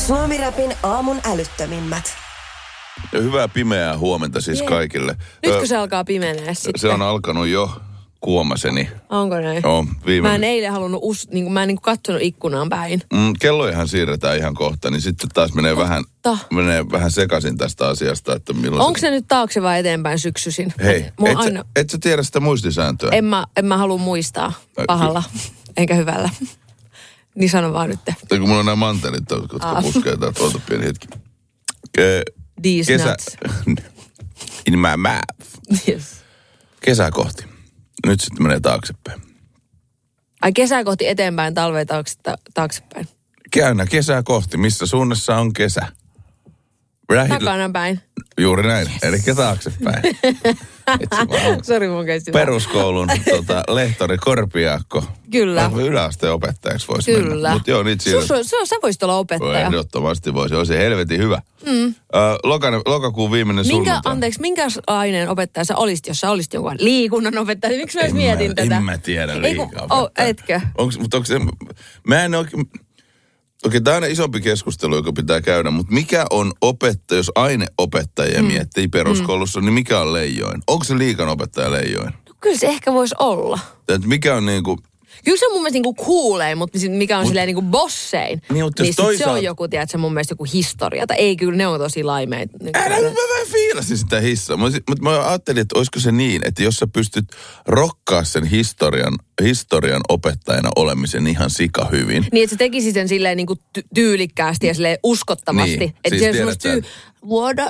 Suomi-räpin aamun älyttömimmät. Ja hyvää pimeää huomenta siis kaikille. Nytkö se alkaa pimenee sitten? Se on alkanut jo, kuomaseni. Onko näin? Joo, Mä en eilen halunnut, mä en katsonut ikkunaan päin. Kellojahan siirretään ihan kohta, niin sitten taas menee vähän sekaisin tästä asiasta. Että onko se nyt taakse vai eteenpäin syksyisin? Hei, et sä tiedä sitä muistisääntöä? En mä halua muistaa pahalla, enkä hyvällä. Niin sano vaan nyt. Kun mulla on nämä mantelit, jotka puskee täältä. Oota pieni hetki. These nuts. In my mouth. Yes. Kesää kohti. Nyt sitten menee taaksepäin. Ai kesää kohti eteenpäin, talvea taaksepäin. Käynnä kesää kohti. Missä suunnassa on kesä? Takana päin. Juuri näin. Yes. Eli taaksepäin. Sori mun käsi. Peruskoulun lehtori Korpiaakko. Kyllä. Yläasteen opettajaksi voisi mennä. Mut joo, niitä sä voisit olla opettaja. Ehdottomasti voisi. Olisi helvetin hyvä. Lokakuun viimeinen sunnuntai. Minkä aineen opettaja sä olisit, jos sä olisit jonkun liikunnan opettaja? Miksi mä mietin tätä? En mä tiedä liikaa. Etkö? Mutta onko se... Mä en oikein... Okei, tämä on isompi keskustelu, joka pitää käydä, mutta mikä on opettaja, jos aineopettajia miettii peruskoulussa, niin mikä on leijoin? Onko se liikanopettaja leijoin? No, kyllä se ehkä voisi olla. Mikä on niinku... Kyllä se on mun mielestä niinku coolain, mutta mikä on silleen niinku bossein. Niin se on joku, tiedätkö, mun mielestä joku historia. Tai ei, kyllä ne on tosi laimeita. Mä vähän fiilasin sitä hissaa. Mutta mä ajattelin, että olisiko se niin, että jos sä pystyt rokkaa sen historian opettajana olemisen ihan sika hyvin. Niin, että sä tekisit sen silleen niinku tyylikkäästi ja silleen uskottavasti. Niin, että siis vuonna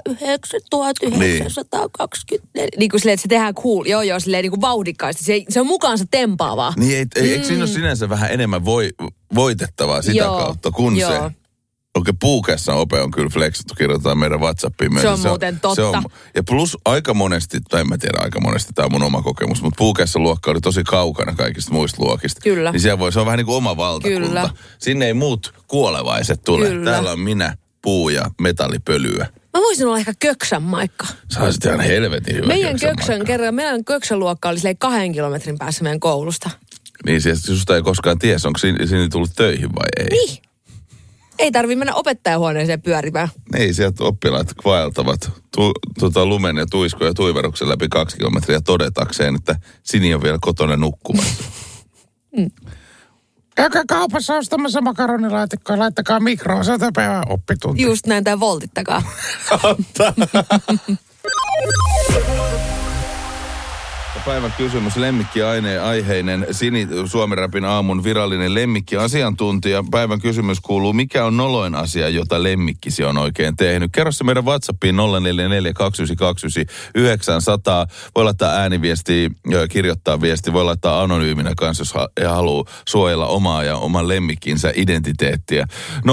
1924. Niin kuin silleen, että se tehdään cool. Joo, silleen niin kuin vauhdikkaasti. Se on mukaansa tempaavaa. Niin, eikö siinä ole sinänsä vähän enemmän voitettavaa sitä kautta, kun se... Okei, puukässä ope on kyllä flexattu, kirjoitetaan meidän WhatsAppiin. Se on muuten totta. Ja plus aika monesti, tai en mä tiedä aika monesti, tämä on mun oma kokemus, mutta puukässä luokka oli tosi kaukana kaikista muista luokista. Kyllä. Niin siellä se on vähän niin kuin oma valtakunta. Kyllä. Sinne ei muut kuolevaiset tule. Kyllä. Täällä on minä, puu ja metallipölyä. Mä voisin olla ehkä Köksän Maikka. Sä olisit ihan helvetin hyvä meidän Köksän luokka oli 2 kilometrin päässä meidän koulusta. Niin, susta ei koskaan tiedä, onko sinne tullut töihin vai ei? Niin. Ei tarvitse mennä opettajahuoneeseen pyörimään. Niin, sieltä oppilaat vaeltavat lumen ja tuiskon ja tuiveruksen läpi 2 kilometriä todetakseen, että Sini on vielä kotona nukkumassa. Käykää kaupassa ostamassa makaronilaatikkoa, laittakaa mikroon, 100 päivää oppitunti. Just näin, tai voltittakaa. Päivän kysymys, aiheinen Sini, Suomi-räpin aamun virallinen lemmikkiasiantuntija. Päivän kysymys kuuluu, mikä on noloin asia, jota lemmikkisi on oikein tehnyt? Kerro se meidän WhatsAppiin 04429900. Voi laittaa ääniviestiä, kirjoittaa viesti, voi laittaa anonyyminä kanssa, jos haluaa suojella omaa ja oman lemmikkinsä identiteettiä.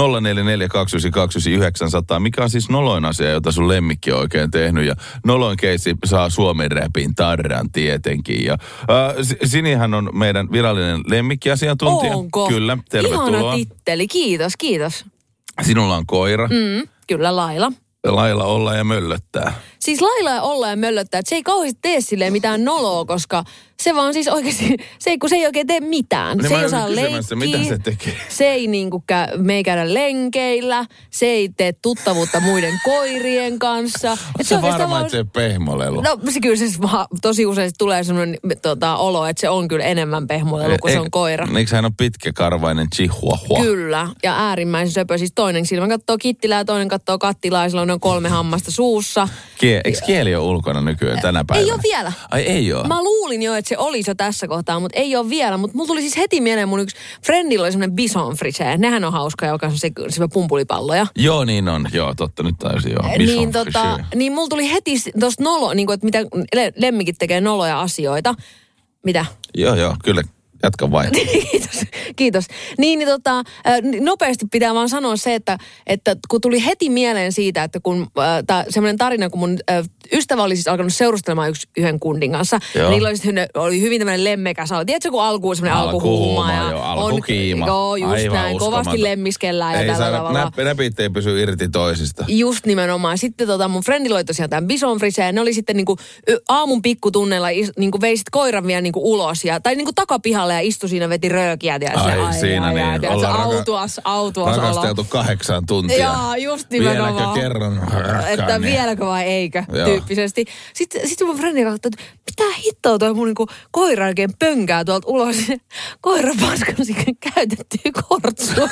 04429900. Mikä on siis noloin asia, jota sun lemmikki on oikein tehnyt? Ja noloin keissi saa Suomi-räpin tarran tietenkin. Ja Sinihän on meidän virallinen lemmikkiasiantuntija. Onko? Kyllä, tervetuloa. Ihana titteli, kiitos. Sinulla on koira. Kyllä, Laila. Laila olla ja möllöttää. Siis Laila olla ja möllöttää, että se ei kauheasti tee silleen mitään noloa, koska se vaan siis oikeasti, se ei oikein tee mitään. Ne se ei osaa leikkiä. Mitä se tekee? Se ei me ei käydä lenkeillä. Se ei tee tuttavuutta muiden koirien kanssa. Se varmaan, että se pehmolelu. No se kyllä tosi usein tulee sellainen olo, että se on kyllä enemmän pehmolelu, kun se on koira. Eikö hän ole pitkäkarvainen chihuahua? Kyllä, ja äärimmäisen söpö. Siis toinen silmä katsoo kittilää, toinen katsoo kattilaa, sillä on 3 hammasta suussa. Eikö kieli ole ulkona nykyään tänä päivänä? Ei ole vielä. Ai ei ole? Mä luulin jo, että se olisi jo tässä kohtaa, mutta ei ole vielä. Mutta mulla tuli siis heti mieleen, mun yksi friendilla oli semmoinen bison frisee. Nehän on hauskoja, joka on se pumpulipalloja. Joo, niin on. Joo, totta. Nyt taisi joo. Niin mulla tuli heti tosta niin että mitä lemmikit tekee noloja asioita. Mitä? Joo, kyllä. Jatka vain. Kiitos. Nopeasti pitää vaan sanoa se, että kun tuli heti mieleen siitä, että kun semmoinen tarina, kun mun ystävä oli siis alkanut seurustelemaan yhden kundin kanssa. Niillä oli hyvin tämmöinen lemmekäs. Tiedätkö, kun alkuun semmoinen alkuhuuma. Alkukiima. Joo, just aivan näin. Kovasti lemmiskellään ja tällä tavalla. Näpit ei pysy irti toisista. Just nimenomaan. Sitten mun frendillä oli tosiaan tämän bison frisee. Ne oli sitten niinku aamun pikkutunneilla niinku vei sit koiran vielä niinku ulos. Tai niinku takapihalle pihalle ja istui siinä, veti röökiä. Autuas olo. Rakasteltu 8 tuntia. Joo, just nimenomaan. Vieläkö kerron rakkaani? Että vieläkö vai eikö, tyyppisesti. Sitten mun frendi katsoi, että mitä hittoa toi mun niinku koira oikein pönkää tuolta ulos. Koira paskasi käytettyä kortsua.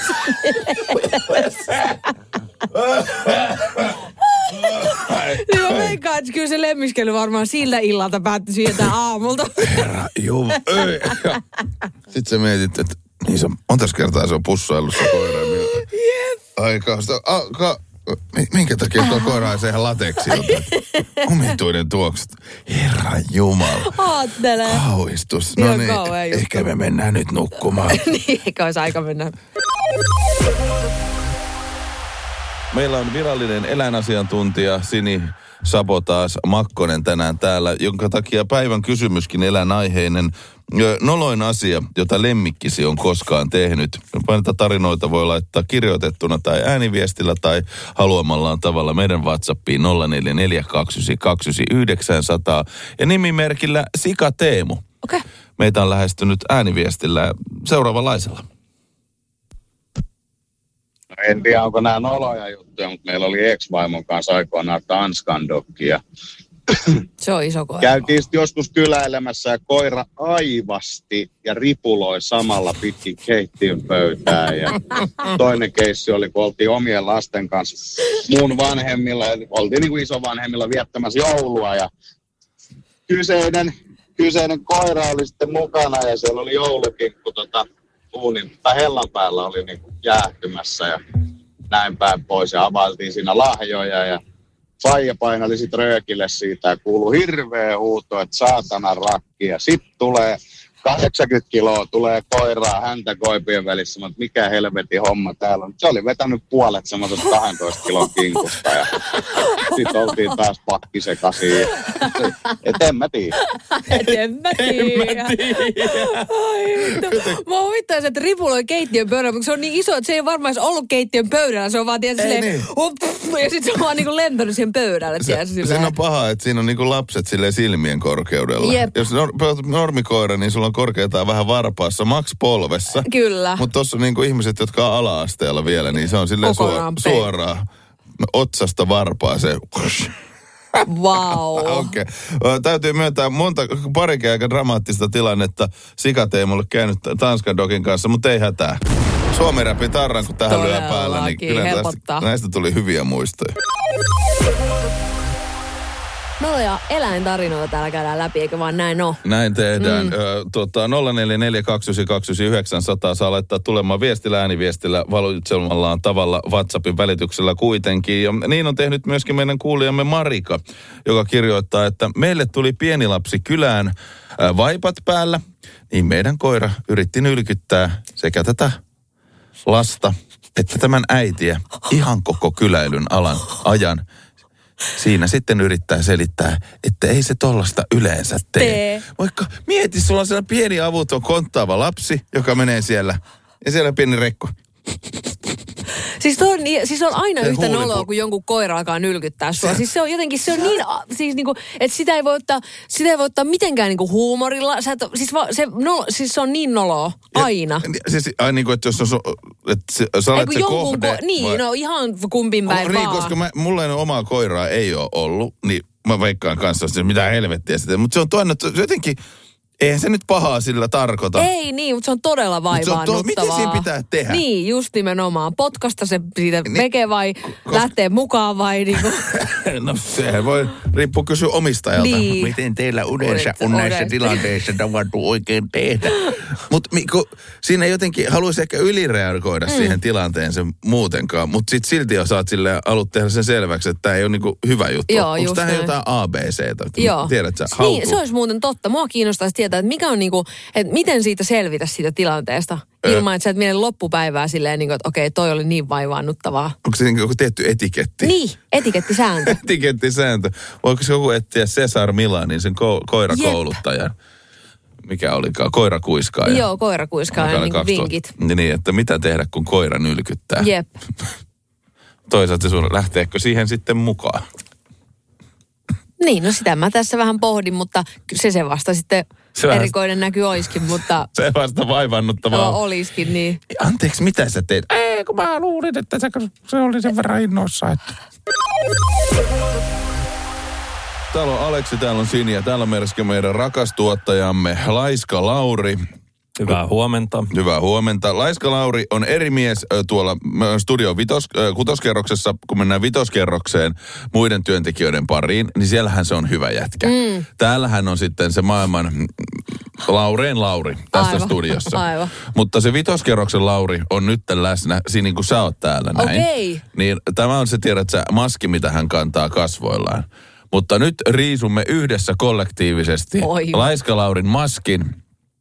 Niin mä veikkaan, että kyllä se lemmiskely varmaan siltä illalta päättyi siihen aamulta. Herra jumala. Sitten sä mietit, että niin se on, montas kertaa se on pussaillut se koira. Jep. Aikaa sitä, minkä takia tuo koira on siihen lateksiin? Omituinen tuokset. Herra jumala. Aattele. Kauhistus. No niin, ehkä me mennään nyt nukkumaan. Niin, eikä olisi aika mennä. Meillä on virallinen eläinasiantuntija Sini Sabotaas Makkonen tänään täällä, jonka takia päivän kysymyskin eläinaiheinen. Noloin asia, jota lemmikkisi on koskaan tehnyt. Näitä tarinoita voi laittaa kirjoitettuna tai ääniviestillä tai haluamallaan tavalla meidän WhatsAppiin 0442929900 ja nimimerkillä Sika Teemu. Okay. Meitä on lähestynyt ääniviestillä seuraavanlaisella. En tiedä, onko nämä noloja juttuja, mutta meillä oli ex-vaimon kanssa aikoinaan Tanskandokki. Se on iso koira. Käytiin sitten joskus kyläilemässä ja koira aivasti ja ripuloi samalla pitkin keittiön pöytää. Ja toinen keissi oli, kun oltiin omien lasten kanssa mun vanhemmilla, oltiin niin kuin isovanhemmilla viettämässä joulua. Ja kyseinen koira oli sitten mukana ja siellä oli joulukinkku uunin tai hellan päällä oli niin kuin jäähtymässä ja näin päin pois ja availtiin siinä lahjoja ja faija painali sit röökille siitä ja kuului hirveä huuto, että saatana rakki ja sit tulee 80 kiloa tulee koiraa häntä koipien välissä, mutta mikä helvetin homma täällä on. Se oli vetänyt puolet semmoisesta 12 kilon kinkusta ja sitten oltiin taas pakki sekaisin. Et en mä tiedä. Mä huvittaisin, että ripuloi keittiön pöydällä, mutta se on niin iso, että se ei varmaan edes ollut keittiön pöydällä. Se on vaan tietysti silleen, ja sitten se on vaan niinku lentänyt siihen pöydälle. Siinä on paha, että siinä on niinku lapset silleen silmien korkeudella. Jep. Jos normikoira, niin sulla on korkeintaan vähän varpaassa, maks polvessa. Kyllä. Mutta tossa on niinku ihmiset, jotka on ala-asteella vielä, niin se on silleen suoraan otsasta varpaaseen. Vau. Okei. Täytyy myöntää parikin aika dramaattista tilannetta. Sika Teemulle käynyt Tanskandokin kanssa, mutta ei hätää. Suomi-räpin tarran, kun tähän lyö päällä, niin kyllä näistä tuli hyviä muistoja. No ja eläintarinoita täällä käydään läpi, eikä vaan näin ole. Näin tehdään. 0442929900 saa laittaa tulemaan viestillä, ääniviestillä, valitsemallaan tavalla WhatsAppin välityksellä kuitenkin. Ja niin on tehnyt myöskin meidän kuulijamme Marika, joka kirjoittaa, että meille tuli pieni lapsi kylään vaipat päällä, niin meidän koira yritti nylkyttää sekä tätä lasta että tämän äitiä ihan koko kyläilyn ajan. Siinä sitten yrittää selittää, että ei se tollasta yleensä tee. Vaikka mieti, sulla on sellainen pieni avuton konttaava lapsi, joka menee siellä, ja siellä pieni rekko. Siis on aina yhtä noloa, kun jonkun koira alkaa nylkyttää sua. Siis se on jotenkin, se on niin, siis niinku, että sitä ei voi ottaa mitenkään niinku huumorilla. Siis se on niin noloa, aina. Siis niinku, että jos sä olet se kohde. Niin, no ihan kumpin päin vaan. Koska mulla ei ole omaa koiraa ei ole ollut, niin mä veikkaan kanssa, että mitä helvettiä sitten. Mutta se on toinen, että jotenkin, eihän se nyt pahaa sillä tarkoita. Ei niin, mutta se on todella vaivaannuttavaa. Miten siinä pitää tehdä? Niin, just nimenomaan. Potkasta se siitä veke vai lähtee mukaan vai niinku. No sehän voi riippua kysyä omistajalta. Niin. Miten teillä yleensä on näissä tilanteissa tavattu oikein tehdä? Mutta siinä jotenkin haluaisi ehkä ylireagoida siihen tilanteeseen muutenkaan. Mutta sitten silti jos saat silleen, haluat tehdä sen selväksi, että tämä ei ole niinku hyvä juttu. Onko tähän jotain ABCtä? Joo. Tiedät sä? Niin, se olisi muuten totta. Mua kiinnostaisi tietää, että mikä on niinku, että miten siitä selvitä siitä tilanteesta. Ilman, että sä et mene loppupäivää silleen, niin kuin, että okei, toi oli niin vaivaannuttavaa. Onko se niin joku tietty etiketti? Niin, etikettisääntö. Etikettisääntö. Voiko joku etsiä Cesar Milanin, sen koirakouluttajan? Mikä olikaan? Koirakuiskaaja. Joo, koirakuiskaaja, niin kuin vinkit. Niin, että mitä tehdä, kun koira nylkyttää. Jep. Toisaalta sun lähteekö siihen sitten mukaan? Niin, no sitä mä tässä vähän pohdin, mutta se vasta sitten erikoinen näky olisikin, mutta... Se vasta vaivannuttavaa. Olisikin, niin. Anteeksi, mitä sä teet? Ei, kun mä luulin, että se oli sen verran innoissa, että... Täällä on Aleksi, täällä on Sini ja täällä on meidän rakas tuottajamme Laiska Lauri. Hyvää huomenta. Hyvää huomenta. Laiska Lauri on eri mies tuolla studio kutoskerroksessa. Kun mennään vitoskerrokseen muiden työntekijöiden pariin, niin siellähän se on hyvä jätkä. Täällähän on sitten se maailman Laureen Lauri tässä Aivan. studiossa. Aivan. Mutta se vitoskerroksen Lauri on nyt läsnä, siinä niin kuin sä oot täällä näin. Okei. Niin tämä on se, tiedät sä, maski, mitä hän kantaa kasvoillaan. Mutta nyt riisumme yhdessä kollektiivisesti Laiska Laurin maskin.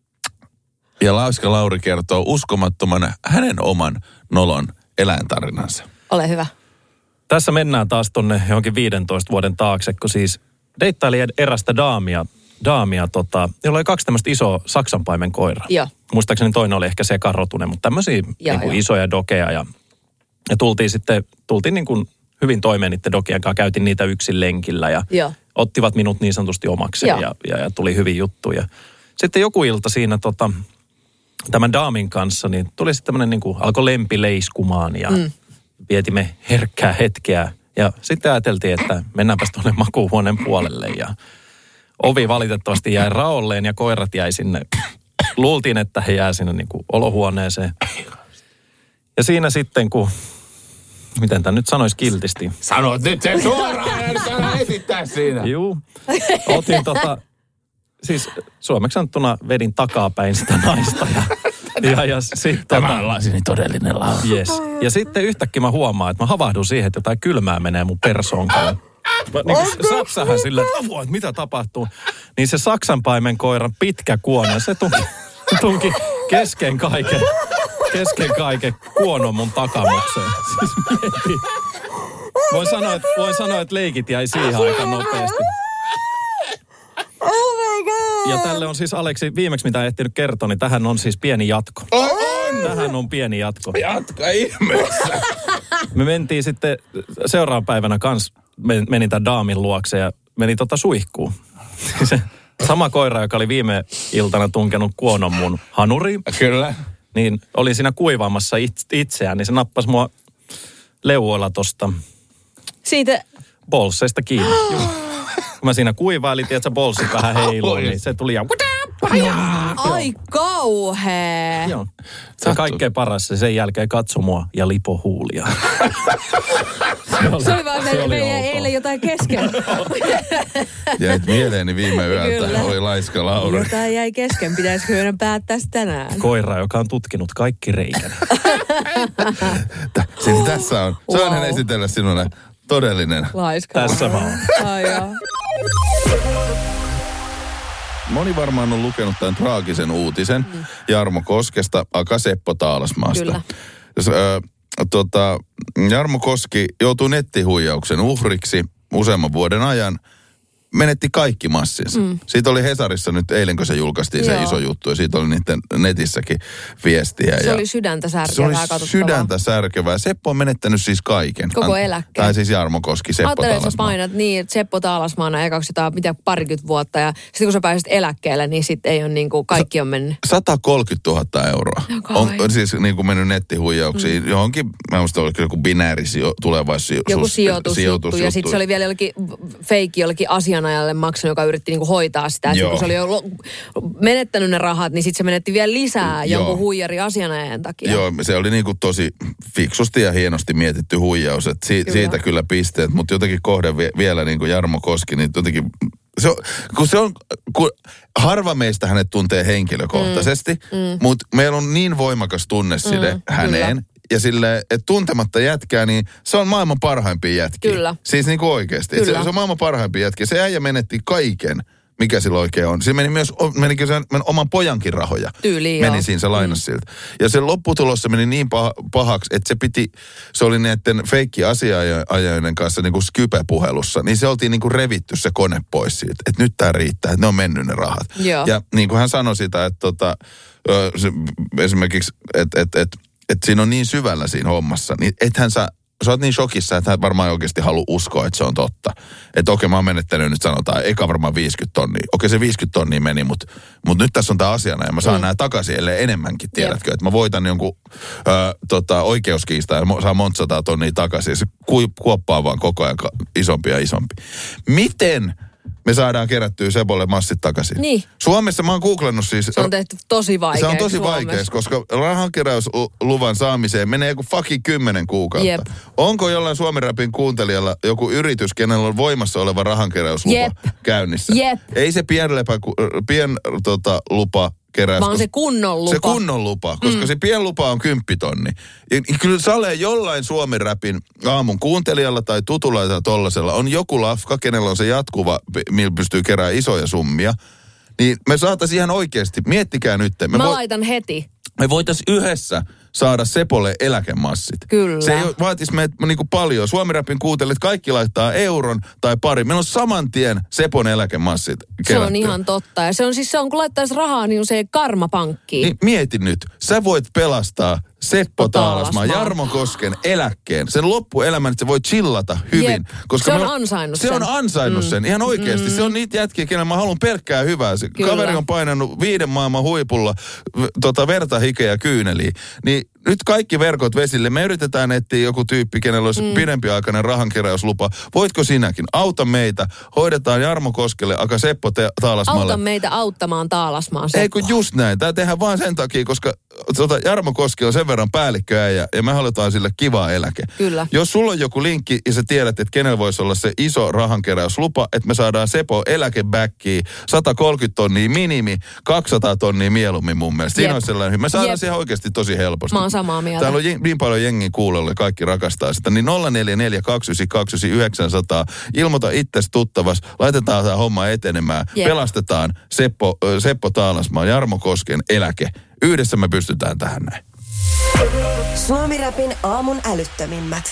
Ja Laiska Lauri kertoo uskomattoman hänen oman nolon eläintarinansa. Ole hyvä. Tässä mennään taas tonne johonkin 15 vuoden taakse, kun siis deittaili erästä daamia, jolla oli 2 tämmöistä isoa saksanpaimen koiraa. Joo. Muistaakseni toinen oli ehkä sekarotunen, mutta tämmöisiä niin isoja dokeja. Ja tultiin niin kuin hyvin toimeen niiden dokien kanssa. Käytin niitä yksin lenkillä ja ottivat minut niin sanotusti omakseen ja tuli hyvin juttuja. Sitten joku ilta siinä tämän daamin kanssa, niin tuli sitten tämmöinen niin kuin alkoi lempi leiskumaan ja vietimme herkkää hetkeä. Ja sitten ajateltiin, että mennäänpäs tuonne makuuhuoneen puolelle ja ovi valitettavasti jäi raolleen ja koirat jäi sinne. Luultiin, että he jää sinne niin kuin olohuoneeseen. Ja siinä sitten, kun, miten tämä nyt sanoisi kiltisti? Sanot nyt sen suoraan ja nyt älä esittää siinä. Juu. Otin siis suomeksi sanottuna vedin takapäin sitä naista ja sitten Tämä on Lasini todellinen Lauri. Yes. Ja sitten yhtäkkiä mä huomaan, että mä havahdun siihen, että jotain kylmää menee mun persoonkaan. Niin sapsahan sillä, että mitä tapahtuu. Niin se saksanpaimen koiran pitkä kuono, se tunki kesken kaiken kuonon mun takamukseen. Siis mieti. Voin sanoa, että leikit jäi siihen aika nopeasti. Oh my god! Ja tälle on siis Aleksi, viimeksi mitä ehtinyt kertoa, niin tähän on siis pieni jatko. Tähän on pieni jatko. Jatka ihmeessä. Me mentiin sitten seuraavan päivänä kans, menin tämän daamin luokse ja meni suihkuun. Se sama koira, joka oli viime iltana tunkenut kuonon mun hanuriin. Kyllä. Niin olin siinä kuivaamassa itseään, niin se nappasi mua leuoilla tosta Siitä... bolseista kiinni. Kun mä siinä kuivailin, tiedätkö, bolsit vähän heilui, niin se tuli ja... Ai kauhea. Joo. Se on kaikkein paras. Sen jälkeen katso mua ja lipo huulia. Se oli vaan meillä eilen jotain kesken. Jäit mieleeni viime yöltä. Kyllä. Oli Laiska Lauri. Jotain jäi kesken. Pitäisikö meidän päättää tänään? Koira, joka on tutkinut kaikki reikänä. Tässä on. Saan hän esitellä sinulle todellinen. Laiska. Tässä mä oon. Moni varmaan on lukenut tämän traagisen uutisen Jarmo Koskesta, aka Seppo Taalasmaasta. Kyllä. Jarmo Koski joutui nettihuijauksen uhriksi useamman vuoden ajan. Menetti kaikki massinsa. Siitä oli Hesarissa nyt eilen, kun se julkaistiin se iso juttu. Ja siitä oli niiden netissäkin viestiä. Se oli sydäntä särkevää. Se oli sydäntä särkevää. Seppo on menettänyt siis kaiken. Koko eläkkeen. Tai siis Jarmo Koski, Seppo Taalasmaa. Sä painat niin, Seppo Taalasmaana ekaksi jotain parikymmentä vuotta. Ja sitten kun sä pääset eläkkeelle, niin sitten ei ole niin kuin, kaikki on mennyt. 130 000 euroa. On siis niin kuin mennyt nettihuijauksiin. Johonkin, mä muistan, oliko joku tulevaisuus. Joku sijoitusjuttu. Ja sitten se oli vielä jollekin feikki, jollekin asianajalle maksanut, joka yritti niinku hoitaa sitä. Että kun se oli jo menettänyt ne rahat, niin sitten se menetti vielä lisää jonkun huijari asianajajan takia. Joo, se oli niinku tosi fiksusti ja hienosti mietitty huijaus. Että siitä kyllä pisteet, mutta jotenkin kohde vielä niin kuin Jarmo Koski, niin jotenkin... Kun harva meistä hänet tuntee henkilökohtaisesti, mutta meillä on niin voimakas tunneside häneen. Kyllä. Ja silleen, että tuntematta jätkää, niin se on maailman parhaimpia jätkiä. Kyllä. Siis niin kuin oikeasti. Se on maailman parhaimpia jätkiä. Se äijä menetti kaiken, mikä sillä oikein on. Se meni myös, menikö sen oman pojankin rahoja. Tyyliin, meni siinä, se lainasi siltä. Ja se lopputulossa meni niin pahaksi, että se oli näiden feikki-asiaajien kanssa niin kuin Skype-puhelussa. Niin se oltiin niin kuin revitty se kone pois siitä. Että nyt tää riittää, että ne on mennyt ne rahat. Joo. Ja niin kuin hän sanoi sitä, että esimerkiksi, että siinä on niin syvällä siinä hommassa, niin ethän sä sä oot niin shokissa, että hän varmaan oikeasti halua uskoa, että se on totta. Että okei, mä oon menettänyt nyt sanotaan, eka varmaan 50 tonnia. Okei, se 50 tonnia meni, mutta nyt tässä on tää asiana ja mä saan nämä takaisin, ellei enemmänkin, tiedätkö? Että mä voitan jonkun oikeuskiista ja saan monta 100 tonnia takaisin. Ja se kuoppaa vaan koko ajan isompi ja isompi. Miten me saadaan kerättyä Sepolle massit takaisin? Niin. Suomessa mä oon googlannut siis. Se on tehty tosi vaikeaksi. Se on tosi vaikeaksi, koska rahankeräysluvan saamiseen menee joku fucking 10 kuukautta. Jep. Onko jollain Suomen Rapin kuuntelijalla joku yritys, kenellä on voimassa oleva rahankeräyslupa käynnissä? Jep. Ei se lupa keräys. Vaan se kunnon lupa. Se kunnon lupa, koska se pienlupa on 10 000. Ja kyllä Sale jollain Suomen Rapin aamun kuuntelijalla tai tutulla tai tollasella on joku lafka, kenellä on se jatkuva, millä pystyy keräämään isoja summia. Niin me saataisiin ihan oikeasti, miettikää nyt. Mä laitan heti. Me voitaisiin yhdessä saada Sepolle eläkemassit. Kyllä. Se ei vaatisi meitä niin paljon. Suomen Rapin kuuntelijat kaikki laittaa euron tai pari. Meillä on saman tien Sepon eläkemassit kerätty. Se on ihan totta. Ja se on kun laittaisi rahaa, niin se karmapankkiin. Niin mieti nyt. Sä voit pelastaa Seppo Taalasmaa, Jarmo Kosken eläkkeen. Sen loppuelämän, että se voi chillata hyvin. Jep. Koska se on ansainnut sen. Se on ansainnut sen. Ihan oikeasti. Se on niitä jätkiä, kenellä mä haluan pelkkää hyvää. Se kaveri on painanut 5 maailman huipulla verta, hikeä ja kyyneliä. Niin nyt kaikki verkot vesille. Me yritetään etsiä joku tyyppi, kenellä olisi pidempiaikainen rahankeräyslupa. Voitko sinäkin? Auta meitä. Hoidetaan Jarmo Koskelle, aka Seppo Taalasmaalle. Auta meitä auttamaan Taalasmaan Seppo. Ei kun just näin. Tämä tehdään vaan sen takia, koska Jarmo Koski on sen verran päällikköäjä ja me halutaan sille kiva eläke. Kyllä. Jos sulla on joku linkki ja sä tiedät, että kenellä voisi olla se iso rahankeräyslupa, että me saadaan Sepo eläkebackiin 130 tonnia minimi, 200 tonnia mieluummin mun mielestä. Siinä olisi sellainen. Me saadaan siihen oikeasti tosi helposti. Mä oon samaa mieltä. Täällä on niin paljon jengiä kuulolla ja kaikki rakastaa sitä. Niin 0442999 ilmoita itsesi tuttavas. Laitetaan tämä homma etenemään. Pelastetaan Seppo Taalasmaa, Jarmo Kosken eläke. Yhdessä me pystytään tähän näin. Suomi Rapin aamun älyttömimmät.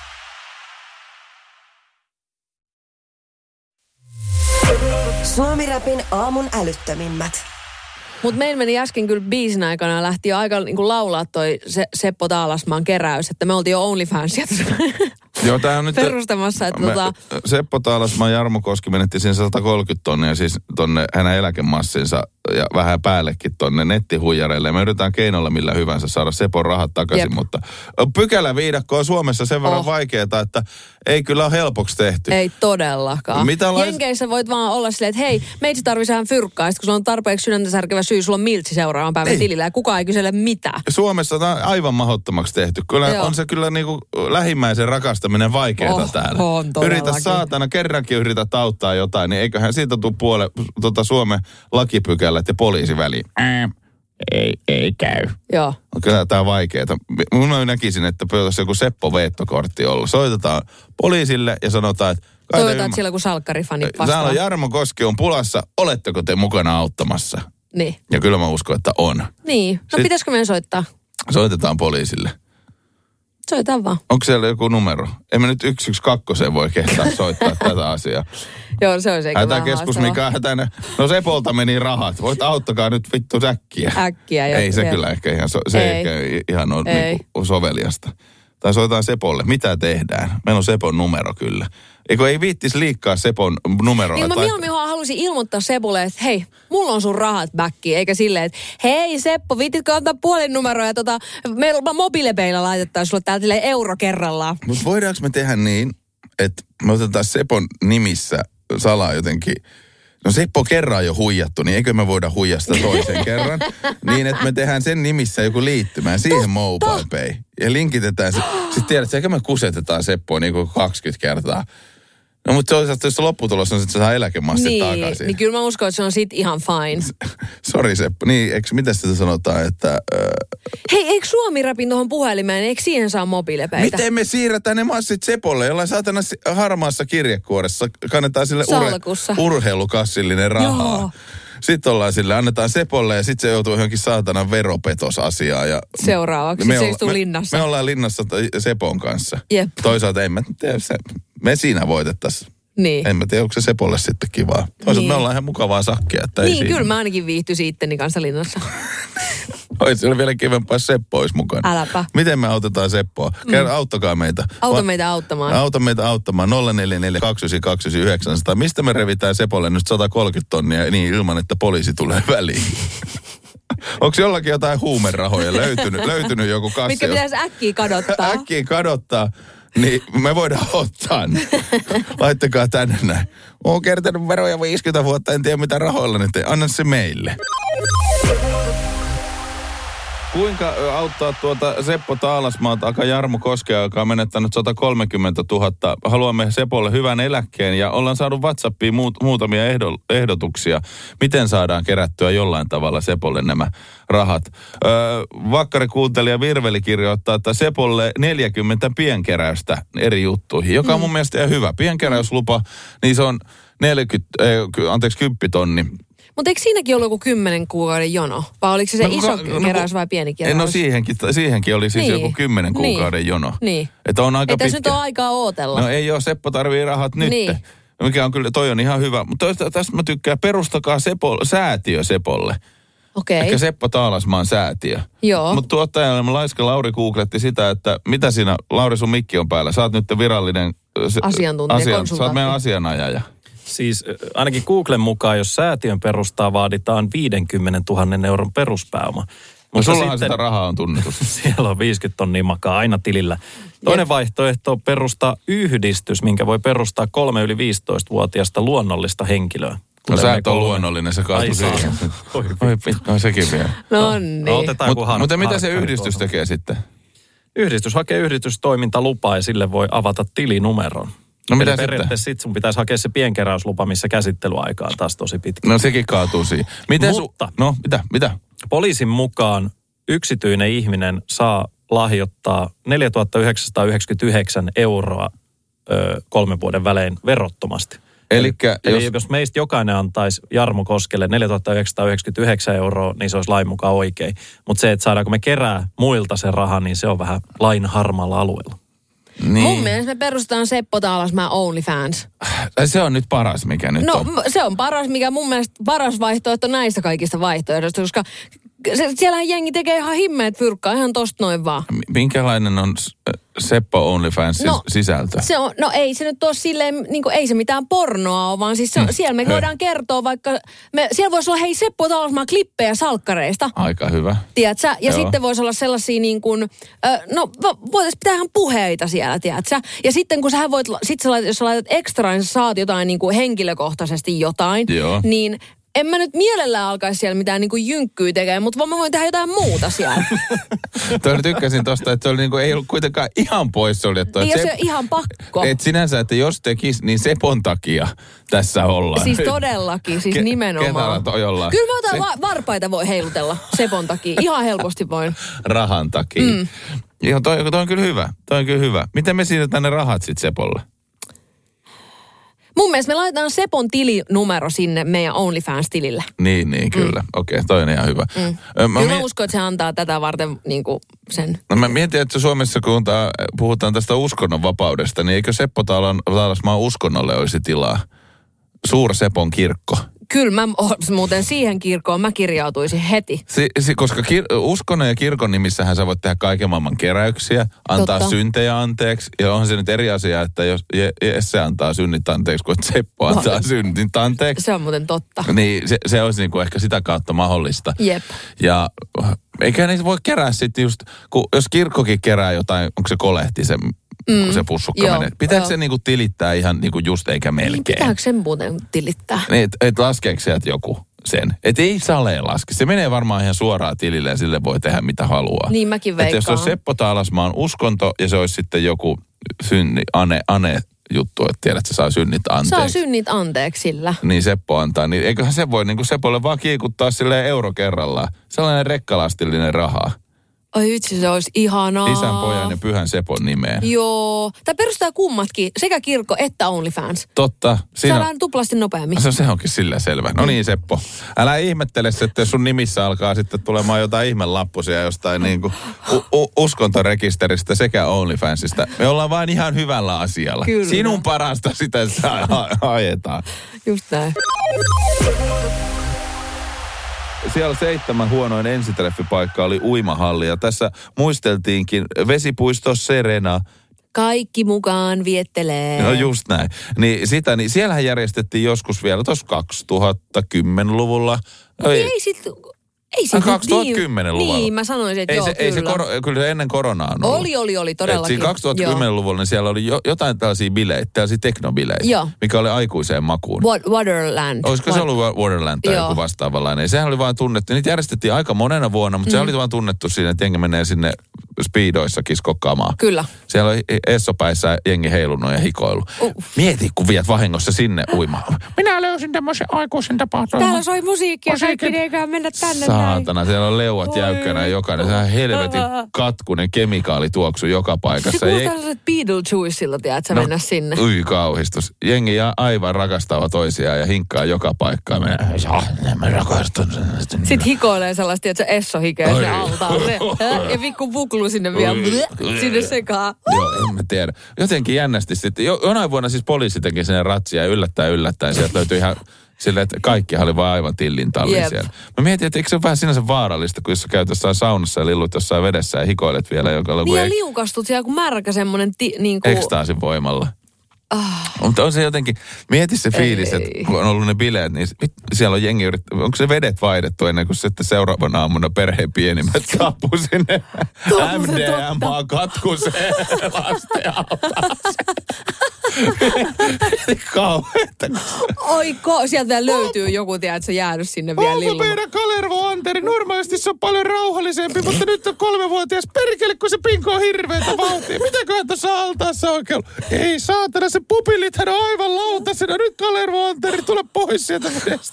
Suomi Rapin aamun älyttömimmät. Mutta meillä meni äsken kyllä biisin aikana ja lähti jo aika niin kuin laulaa toi Seppo Taalasmaan keräys, että me oltiin jo OnlyFansia Joo, tää on nyt perustamassa. Että Seppo Taalasmaan Jarmo Koski menetti siinä 130 tonnia siis tonne hänen eläkemassinsa ja vähän päällekin tonne nettihuijareille. Me yritetään keinolla millä hyvänsä saada Sepon rahat takaisin, mutta pykäläviidakko on Suomessa sen verran vaikeaa, että ei kyllä ole helpoksi tehty. Ei todellakaan. Jenkeissä voit vaan olla silleen, että hei, meitsi tarvitsee vähän fyrkkaa, ja kun sulla on tarpeeksi sydäntä särkevä syy, sulla on miltsi seuraavan päivän tilillä ja kukaan ei kysele mitään. Suomessa on aivan mahdottomaksi tehty. Kyllä on se kyllä niinku lähimmäisen rakastaminen vaikeaa täällä. Yritä saatana, kerrankin yritä auttaa jotain, niin eiköhän siitä tule Suomen lakipykälät ja poliisi väliin. Ei käy. Joo. Kyllä tää on vaikeaa. Mä näkisin, että pitäisi joku Seppo-veettokortti olla. Soitetaan poliisille ja sanotaan, että toivotaan siellä kun salkkarifanit vastaan. Täällä on Jarmo Koski on pulassa. Oletteko te mukana auttamassa? Niin. Ja kyllä mä uskon, että on. Niin. No pitäisikö meidän soittaa? Soitetaan poliisille. Soitetaan vaan. Onko siellä joku numero? Emme nyt 112 voi kehtaa soittaa tätä asiaa. Joo, se olisi eikä vähän hätäkeskus, mikä on hätäinen. No Sepolta meni rahat. Voit auttakaa nyt vittu äkkiä. Äkkiä. Ei se kyllä ehkä ihan, ihan ole niinku soveliasta. Tai soitetaan Sepolle. Mitä tehdään? Meillä on Sepon numero kyllä. Ei viittis liikkaa Sepon numeroa. Niin mä mieluummin halusin ilmoittaa Sepolle, että hei, mulla on sun rahat backiin. Eikä silleen, että hei Seppo, viititkö antaa puhelinnumeroa ja meillä mobiilepeillä laitetaan sulle täältä euro kerrallaan. Mutta voidaanko me tehdä niin, että me otetaan Sepon nimissä salaa jotenkin. No Seppo kerran jo huijattu, niin eikö me voida huijasta toisen kerran? Niin, että me tehdään sen nimissä joku liittymään siihen MobilePay. Ja linkitetään se. Sitten tiedät, eikö me kusetetaan Seppoa niin kuin 20 kertaa. No mutta toisaalta, jos lopputulos on, että se saa eläkemassit takaisin. Niin kyllä mä uskon, että se on sit ihan fine. Sori Seppo. Niin, mitä sitä sanotaan, että... Hei, eikö Suomi Rapin tuohon puhelimeen, eikö siihen saa mobiilepeitä? Miten me siirretään ne massit Sepolle, jollain saatana harmaassa kirjekuoressa kannetaan sille urheilukassillinen rahaa. Joo. Sitten ollaan sille, annetaan Sepolle ja sitten se joutuu johonkin saatanan veropetosasiaan. Ja seuraavaksi se istuu linnassa. Me ollaan linnassa Sepon kanssa. Jep. Toisaalta en mä tiedä, me siinä voitettaisiin. Niin. En mä tiedä, onko se Sepolle sitten kivaa. Toisaalta me ollaan ihan mukavaa sakkia. Että niin, kyllä mä ainakin viihtyisin itteni kanssa linnassa. Olisi siellä vielä kivempaa, Seppo olisi mukana. Äläpä. Miten me autetaan Seppoa? Auttakaa meitä. Auta meitä auttamaan. Auta meitä auttamaan. 044 Mistä me revitään Sepolle nyt 130 tonnia niin ilman, että poliisi tulee väliin? Onko jollakin jotain huumerahoja löytynyt joku kassi? Mitkä pitäisi äkkiä kadottaa. Äkkiä kadottaa. Niin me voidaan ottaa ne. Laittakaa tänne näin. Oon kertonut veroja 50 vuotta, en tiedä mitä rahoilla ne tee. Anna se meille. Kuinka auttaa Seppo Taalasmaata, aka Jarmo Koskea, joka on menettänyt 130 000. Haluamme Sepolle hyvän eläkkeen ja ollaan saanut WhatsAppiin muutamia ehdotuksia. Miten saadaan kerättyä jollain tavalla Sepolle nämä rahat? Vakkarikuuntelija Virveli kirjoittaa, että Sepolle 40 pienkeräystä eri juttuihin, joka on mun mielestä ihan hyvä. Pienkeräyslupa, niin se on 10 tonni. Mutta eikö siinäkin ollut joku 10 kuukauden jono? Vai oliko se iso keräys vai pieni keräys? No siihenkin oli siis joku 10 kuukauden jono. Niin. Että on aika pitkä. Ei tässä nyt ole aikaa ootella. No ei ole, Seppo tarvii rahat nyt. Niin. Mikä on kyllä, toi on ihan hyvä. Mutta tästä mä tykkään, perustakaa säätiö Sepolle. Okei. Ehkä Seppo Taalasmaan säätiö. Joo. Mutta tuottajalle Laiska Lauri googletti sitä, että mitä siinä, Lauri sun mikki on päällä. Sä oot nyt virallinen asiantuntija, sä oot meidän asianajaja. Siis ainakin Googlen mukaan, jos säätiön perustaa, vaaditaan 50 000 euron peruspääoma. Mutta sullahan sitä rahaa on tunnetusti. Siellä on 50 tonnia makaa aina tilillä. Toinen vaihtoehto on perustaa yhdistys, minkä voi perustaa 3-15-vuotiaasta luonnollista henkilöä. No sä et ole luonnollinen, se kaatui siihen. Oi, sekin vielä. No niin. Mutta mitä se yhdistys tekee sitten? Yhdistys hakee yhdistystoimintalupaa ja sille voi avata tilinumeron. No mitä periaatteessa sitten sun pitäisi hakea se pienkeräyslupa, missä käsittelyaikaa on taas tosi pitkä. No sekin kaatuu siihen. Mutta mitä? Poliisin mukaan yksityinen ihminen saa lahjoittaa 4 999 euroa 3 vuoden välein verottomasti. Eli jos meistä jokainen antaisi Jarmo Koskelle 4 999 euroa, niin se olisi lain mukaan oikein. Mutta se, että saadaanko me kerää muilta sen rahan, niin se on vähän lain harmaalla alueella. Niin. Mun mielestä me perustetaan Seppo Taalasmaa OnlyFans. Se on nyt paras, mikä nyt on. No se on paras, mikä mun mielestä paras vaihtoehto näistä kaikista vaihtoehdoista, koska siellähän jengi tekee ihan himmeet fyrkkaa ihan tosta noin vaan. Minkälainen on Seppo OnlyFansin sisältö? Se on, no ei se nyt ole silleen, niin kuin, ei se mitään pornoa ole, vaan siis siellä me voidaan kertoa vaikka, siellä voisi olla Seppo Taalasmaa klippejä salkkareista. Aika hyvä. Tiedätkö? Ja joo. Sitten voisi olla sellaisia niin kuin, voitaisiin pitää ihan puheita siellä, tiedätkö? Ja sitten kun sähän voit, jos sä laitat ekstra, niin sä saat jotain niin kuin henkilökohtaisesti jotain, joo. Niin en mä nyt mielellään alkaisi siellä mitään niinku jynkkyä tekemään, mutta mä voin tehdä jotain muuta siellä. Toi tykkäsin tosta, että se oli niinku, ei ollut kuitenkaan ihan poissuljettu. Niin se on ihan pakko. Että sinänsä, että jos tekisi, niin Sepon takia tässä ollaan. Siis todellakin, siis nimenomaan. Kyllä mä otan varpaita voi heilutella Sepon takia. Ihan helposti voin. Rahan takia. Joo, toi on kyllä hyvä. Miten me siirretään ne rahat sitten Sepolle? Mun mielestä me laitetaan Sepon tilinumero sinne meidän OnlyFans-tilille. Niin, kyllä. Okei, toi on ihan hyvä. Kyllä mä uskon, että se antaa tätä varten niin kuin sen. No mä mietin, että Suomessa kun puhutaan tästä uskonnonvapaudesta, niin eikö Seppo Taalasmaan uskonnolle olisi tilaa? Suur-Sepon kirkko. Kyllä mä muuten siihen kirkkoon mä kirjautuisin heti. Koska uskonnon ja kirkon nimissähän sä voit tehdä kaiken maailman keräyksiä, antaa totta. Syntejä anteeksi. Ja onhan se nyt eri asia, että jos Jesse antaa synnit anteeksi, kuin Seppo antaa synnit anteeksi. Se on muuten totta. Niin se olisi niinku ehkä sitä kautta mahdollista. Jep. Ja eikä niitä voi kerää sitten just, jos kirkkokin kerää jotain, onko se kolehti se kun se pussukka menee. Pitääkö se niinku tilittää ihan niinku just eikä melkein? Pitääkö sen muuten tilittää? Niin, et laskeeko sieltä joku sen? Että ei Sale laske. Se menee varmaan ihan suoraan tilille ja sille voi tehdä mitä haluaa. Niin mäkin veikkaan. Että jos on Seppo Taalasmaan uskonto ja se olisi sitten joku ane juttu, että tiedät, että se saa synnit anteeksi. Saa synnit anteeksi sillä. Niin Seppo antaa. Niin eiköhän se voi niinku Sepolle vaan kiikuttaa silleen euro kerrallaan. Sellainen rekkalastillinen rahaa. Ai vitsi, se olisi ihanaa. Isän, pojan ja pyhän Sepon nimeen. Joo. Tai perustaa kummatkin, sekä kirkko että OnlyFans. Totta. Saadaan tuplasti nopeammin. Se onkin sillä selvä. No niin, Seppo. Älä ihmettele, että sun nimissä alkaa sitten tulemaan jotain ihmelappusia jostain niinku uskontorekisteristä sekä OnlyFansista. Me ollaan vaan ihan hyvällä asialla. Kyllä. Sinun parasta sitä ajetaan. Just näin. siellä 7 huonoin ensitreffipaikka oli uimahalli. Ja tässä muisteltiinkin vesipuisto Serena. Kaikki mukaan viettelee. No just näin. Niin siellähän järjestettiin joskus vielä tuossa 2010-luvulla. Ei se 2010-luvulla. Niin, mä sanoisin, että kyllä se ennen koronaa on ollut. Oli todellakin. Et siinä 2010-luvulla niin siellä oli jotain tällaisia bileitä, tällaisia teknobileitä, mikä oli aikuiseen makuun. Waterland. Olisiko se ollut Waterland tai joku vastaavanlainen? Sehän oli vaan tunnettu, niitä järjestettiin aika monena vuonna, mutta se oli vaan tunnettu siinä, että jengi menee sinne speedoissa kiskokkaamaan. Kyllä. Siellä oli essopäissä jengi heilunut ja hikoilu. Mieti, kun viet vahingossa sinne uimaan. Minä löysin tämmöisen aikuisen tapahtuman. Täällä soi musiikkia, kaikki eikä mennä tänne. Saatana, siellä on leuat jäykkänä jokainen. Se on helvetin katkunen kemikaalituoksu joka paikassa. Se kuulostaa sellaiset Beetlejuicella, tiedätkö, mennä sinne. Kauhistus. Jengi aivan rakastaa toisiaan ja hinkkaa joka paikkaan. Mä rakastun. Sitten hikoilee sellaista, että se Esso hikeä sinne altaan. Ja pikku buklu sinne vielä sinne sekaan. Joo, en mä tiedä. Jotenkin jännästi sitten. Jonain vuonna siis poliisi teki sinne ratsia ja yllättäen. Sieltä löytyi ihan silleen, että kaikkihan oli vaan aivan tillin talli siellä. Mä mietin, että eikö se ole vähän sinänsä vaarallista, kun jos sä käyt jossain saunassa ja lillut jossain vedessä ja hikoilet vielä joka niin ja liukastut siellä, kun märkä semmoinen ekstaasin voimalla. Mutta on se jotenkin, mieti se fiilis, että kun on ollut ne bileet, niin siellä on jengi onko se vedet vaihdettu ennen kuin sitten seuraavan aamuna perheen pienimmät saapuu sinne MDMA-katkuseen lasten altaaseen. Kauheeta. Sieltä vielä löytyy joku, että se jäänyt sinne vielä lillumaan. Onko meidän Kalervo Anteri? Normaalisti se on paljon rauhallisempi, mutta nyt on 3-vuotias perkele, kun se pinkoo hirveätä vauhtia. Mitäköhän tässä altaassa oikein? Ei saatana, se pupilithän on aivan lautasena. Nyt Kalervo Anteri, tule pois sieltä vedestä.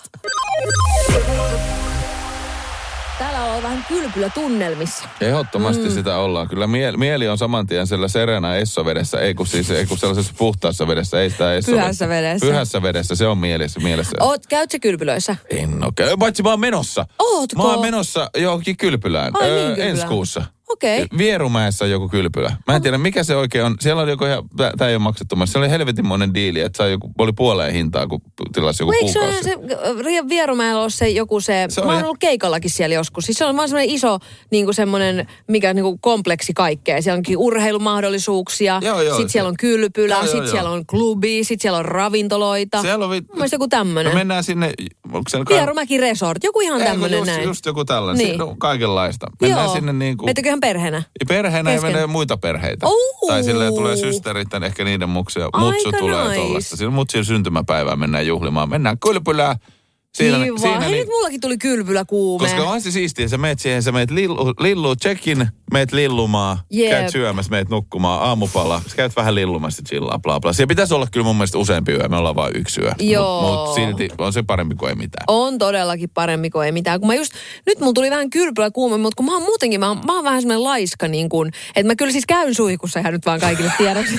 Täällä on vähän kylpylätunnelmissa. Ehdottomasti sitä ollaan. Kyllä mieli on saman tien siellä Serena Esso-vedessä, ei kun sellaisessa puhtaassa vedessä, ei sitä Esso. Pyhässä vedessä. Pyhässä vedessä, se on mielessä. Käytkö kylpylöissä? En ole käynyt, paitsi mä oon menossa. Ootko? Mä oon menossa johonkin kylpylään. Ensi kuussa. Okei. Vierumäessä on joku kylpylä. Mä en tiedä, mikä se oikein on. Siellä oli joku ihan, tää ei ole maksettu. Siellä oli helvetinmoinen diili, että oli puoleen hintaa, kun tilasi joku kuukausi. Eikö se Vierumäellä ole se joku se mä oon ollut keikallakin siellä joskus. Siis se on vaan semmoinen iso, niinku semmoinen, mikä niinku kompleksi kaikkea. Siellä onkin urheilumahdollisuuksia, sit siellä on kylpylä, sit siellä on klubi, sit siellä on ravintoloita. Siellä on mielestäni joku tämmönen. No mennään sinne. Vierumäki Resort, joku ihan tämmönen näin. Just joku tällainen. Niin. On kaikenlaista. Mennään sinne niinku. Perheenä? Perheenä ei mene muita perheitä. Tai silleen tulee systerit, ehkä niiden muksia. Mutsu tulee tollasta. Siinä mutsin syntymäpäivää mennään juhlimaan. Mennään kylpylään. Siinä hei, nyt mullakin tuli kylpylä kuume. Koska on se siistiä. Sä meet siihen, sä meet check-in, meet lillumaan, käyt syömässä, meet nukkumaan, aamupala. Sä käyt vähän lillumassa, chillaa, bla bla. Siellä pitäisi olla kyllä mun mielestä useampi yö. Me ollaan vain yksi yö. Mutta silti on se parempi kuin ei mitään. On todellakin parempi kuin ei mitään. Kun nyt mulla tuli vähän kylpylä kuume, mutta kun mä oon vähän semmoinen laiska niin kuin, että mä kyllä siis käyn suihkussa ihan nyt vaan kaikille tiedoksi.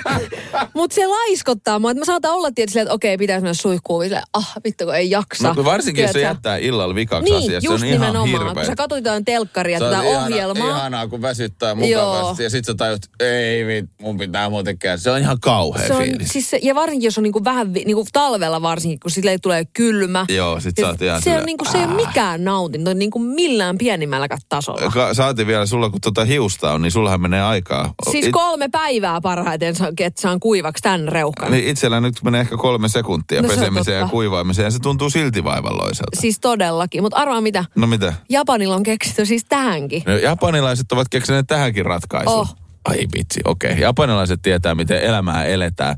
Mutta se laiskottaa mua, että mä saatan olla tietysti, että okei, pitäisi mennä suihkuun. Vittu kun ei jaksa. No, varsinkin jos se jättää illalla vikaksi asiassa. Just se on ihan nimenomaan. Kun sä katsot jotain telkkaria, tätä ohjelmaa. Ihanaa, kun väsyttää mukavasti. Ja sit sä tajut, mun pitää muuten käydä. Se on ihan kauhea fiilis. Siis ja varsinkin, jos on niinku vähän, niinku talvella varsinkin, kun sille tulee kylmä. Joo, sit sä oot ihan se on niinku, se ei ole mikään nautinto, niinku millään pienimmälläkään tasolla. Saatiin vielä, sulla kun hiusta on, niin sullahan menee aikaa. Siis 3 päivää parhaiten, että saan kuivaksi tän reuhkan. Niin itsellä nyt menee ehkä 3 sekuntia pesemiseen ja kuivaamiseen. Ja se tuntuu silti vaivalloiselta. Siis todellakin, mutta arvaa mitä? No mitä? Japanilla on keksitty siis tähänkin. No, japanilaiset ovat keksineet tähänkin ratkaisun. Ai vitsi, okei. Japanilaiset tietää, miten elämää eletään.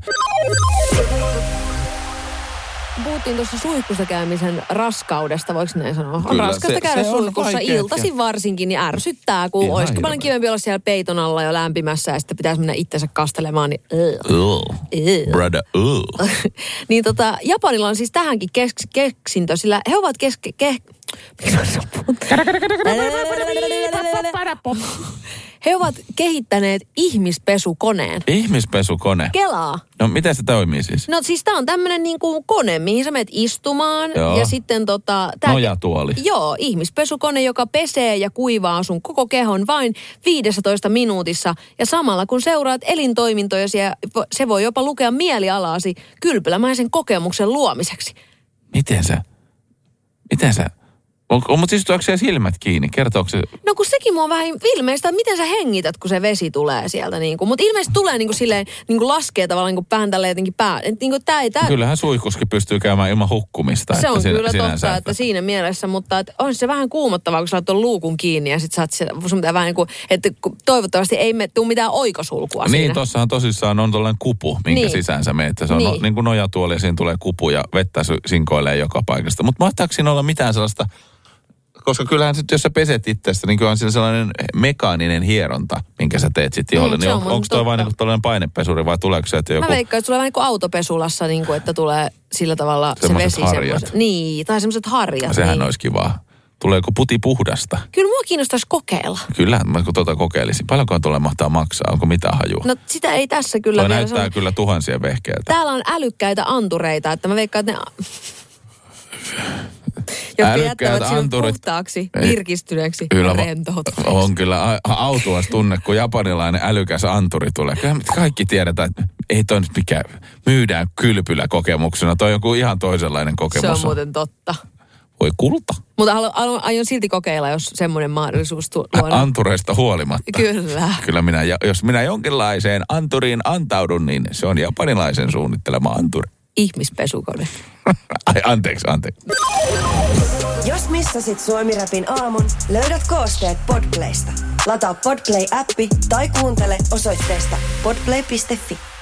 Puhuttiin tuossa suihkussa käymisen raskaudesta, voiko näin sanoa? On Kyllä, raskasta käydä suihkussa iltaisin ja varsinkin, niin ärsyttää, kun olisiko paljon kivempi olla siellä peiton alla jo lämpimässä ja sitten pitäisi mennä itsensä kastelemaan, niin Brother, niin Japanilla on siis tähänkin keksintö, sillä he ovat he ovat kehittäneet ihmispesukoneen. Ihmispesukone? Kelaa. No miten se toimii siis? No siis tää on tämmönen niinku kone, mihin sä menet istumaan. Joo. Ja sitten nojatuoli. Joo, ihmispesukone, joka pesee ja kuivaa sun koko kehon vain 15 minuutissa. Ja samalla kun seuraat elintoimintoja, se voi jopa lukea mielialaasi kylpylämäisen kokemuksen luomiseksi. Miten sä? Mutta siis tuoksi siellä silmät kiinni? Kertooko se? No kun sekin mua vähän ilmeistä, että miten sä hengität, kun se vesi tulee sieltä. Mutta ilmeisesti tulee silleen, laskee tavallaan pään tälle jotenkin päälle. Kyllähän suihkuskin pystyy käymään ilman hukkumista. Se on kyllä totta, että siinä mielessä, mutta on se vähän kuumottavaa, kun sä oot tuon luukun kiinni ja sit sä oot sun pitää vähän että toivottavasti ei tule mitään oikosulkua siinä. Niin, tossahan tosissaan on tollainen kupu, minkä sisään sä meet. Se on niin kuin nojatuoli ja siinä tulee kupu ja vettä sinkoilee joka paikasta. Mutta mahtaako siinä olla mitään sellaista, koska kyllähän sitten, jos sä peset itsestä, niin kyllähän siinä sellainen mekaaninen hieronta, minkä sä teet sitten iholle. Niin onko toi vain niin tällainen painepesuri vai tuleeko se, että joku... Mä veikkaan, että tulee vähän niin kuin autopesulassa, niin kuin, että tulee sillä tavalla se vesi. Harjat. Niin, tai semmoiset harjat. No, sehän olisi kivaa. Tuleeko puti puhdasta? Kyllä mua kiinnostaisi kokeilla. Kyllä, mä kun kokeilisin. Paljonko tuolle mahtaa maksaa? Onko mitään hajua? No sitä ei tässä kyllä vielä. Näyttää kyllä tuhansia vehkeiltä. Täällä on älykkäitä antureita, että mä veikkaan, että ne... jotka jättävät sinut puhtaaksi, virkistyneeksi ja rentoutuneeksi. On kyllä autuas tunne, kun japanilainen älykäs anturi tulee. Kyllä kaikki tiedetään, että ei toi nyt mikään myydään kylpylä kokemuksena. Toi on joku ihan toisenlainen kokemus. Se on muuten totta. Voi kulta. Mutta aion silti kokeilla, jos semmoinen mahdollisuus luodaan. Antureista huolimatta. Kyllä. Kyllä jos minä jonkinlaiseen anturiin antaudun, niin se on japanilaisen suunnittelema anturi. Ihmispesukone. Ai, anteeksi. Jos missasit Suomi-rapin aamun, löydät koosteet Podplaysta. Lataa Podplay-appi tai kuuntele osoitteesta podplay.fi.